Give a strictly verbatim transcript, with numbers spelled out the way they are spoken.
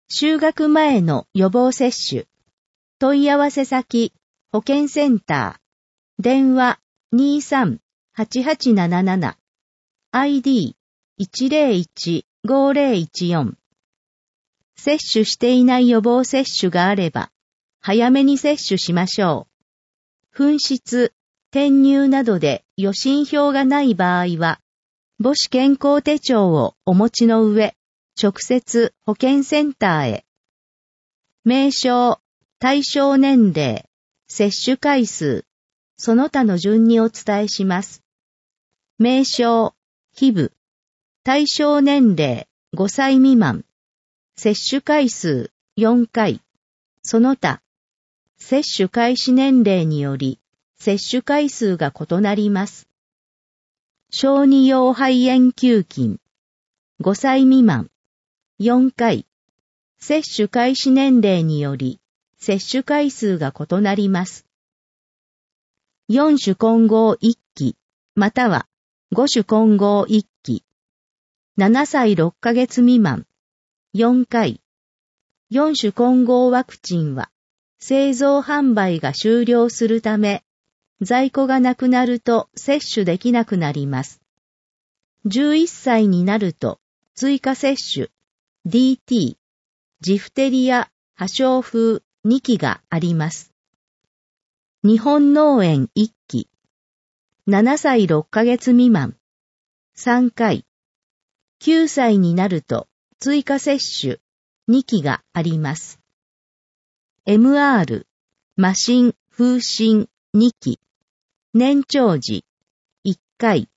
就学前の予防接種。問い合わせ先、保健センター。電話 にさんはちはちなななな。アイディーいちゼロいちごゼロいちよん。接種していない予防接種があれば、早めに接種しましょう。紛失、転入などで予診票がない場合は、母子健康手帳をお持ちの上、直接保健センターへ。名称、対象年齢、接種回数、その他の順にお伝えします。名称、皮膚、対象年齢、ごさい未満、接種回数、よんかい、その他、接種開始年齢により、接種回数が異なります。小児用肺炎球菌、ごさい未満、よんかい、接種開始年齢により、接種回数が異なります。よん種混合いっき、またはご種混合いっき、ななさいろっかげつ未満、よんかい、よん種混合ワクチンは、製造販売が終了するため、在庫がなくなると接種できなくなります。じゅういっさいになると、追加接種、ディーティー、ジフテリア、破傷風にきがあります。日本脳炎いっき、ななさいろっかげつ未満、さんかい、きゅうさいになると追加接種にきがあります。エムアール、麻疹、風疹にき、年長時いっかい、